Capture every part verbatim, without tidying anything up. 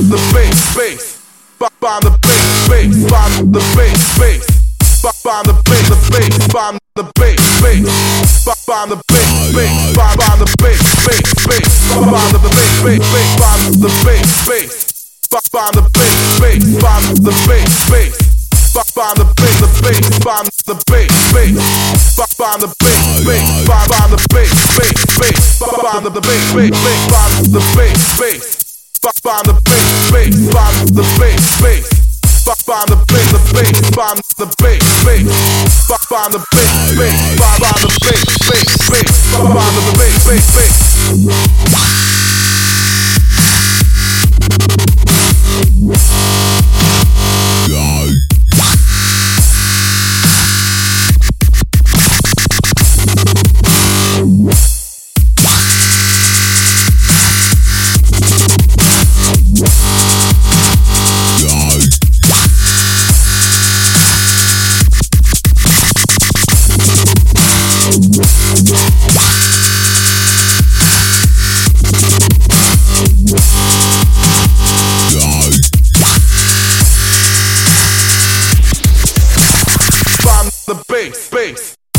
the bass, bass. Find the bass, bass. Find the bass, bass. Find the bass, the bass. Find the bass, bass. Find the bass, bass. Find the bass, bass, bass. Find the bass, bass, bass. Find the bass, bass. Find the bass, bass. Find the bass, bass. Find the bass, the bass. Find the bass, bass. Find the bass, bass. Find the bass, bass, bass. Find the bass, bass, bass. Find the bass, bass. Find the bass, bass. Find the bass, bass. Find the bass, the bass. Find the bass, bass. Find the bass, bass. Find the bass, bass, bass. Find the bass, bass, bass. The bass, bass.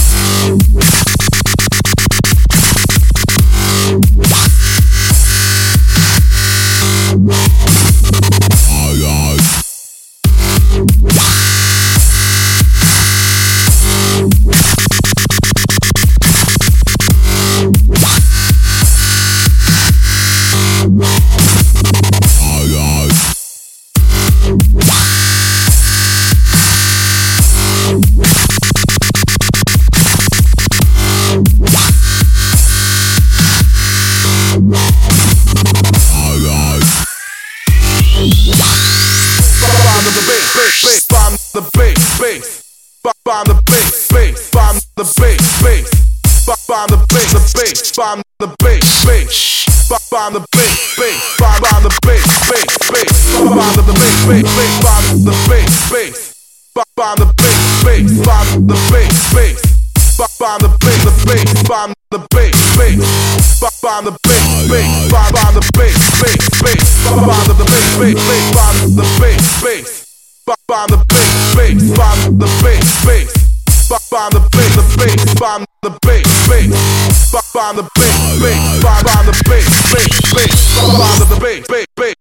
Find the bass, bass. Find the bass, bass. Find the bass, bass. Find the bass, the bass. Find the bass, bass. Find the bass, bass. Find the bass, bass, bass. Find the bass, bass, bass. Find the bass, bass. Find the bass, bass. Find the bass, bass. Find the bass, the bass. Find the bass, bass. Find the bass, bass. Find the bass, bass, bass. Find the bass, bass, bass. Find the bass, bass. Find the bass, bass. Find the bass, bass. Find the bass, the bass. Find the bass, bass. Find the bass, bass. Find the bass, bass, bass. Find the bass, bass, bass.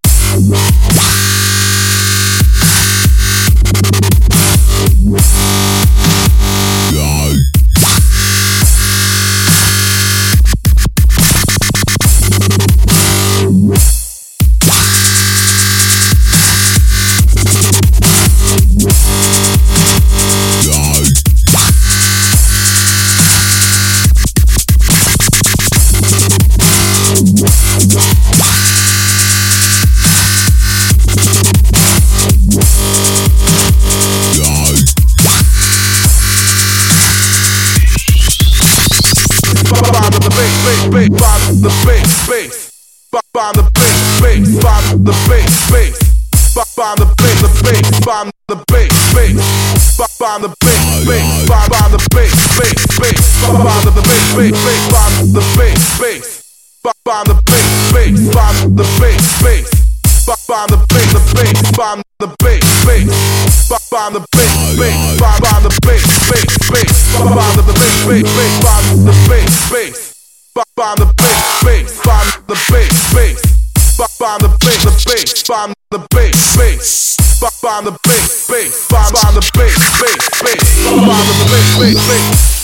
Find the bass, bass. Find the bass, bass. Find the bass, bass. Find the bass, bass. Find the bass, the bass. Find the bass, bass. Find the bass, bass. Find the bass, bass, bass. Find the bass, bass, bass. Find the bass, bass. Find the bass, bass. Find the bass, bass. Find the bass, the bass. Find the bass, bass. Find the bass, bass. Find the bass, bass, bass. Find the bass, bass, bass. Find the bass, bass. Find the bass, bass. Find the bass, bass. Find the bass, the bass. Find the bass, bass. Find the bass, bass. Find the bass, bass, bass. Find the bass, bass, bass.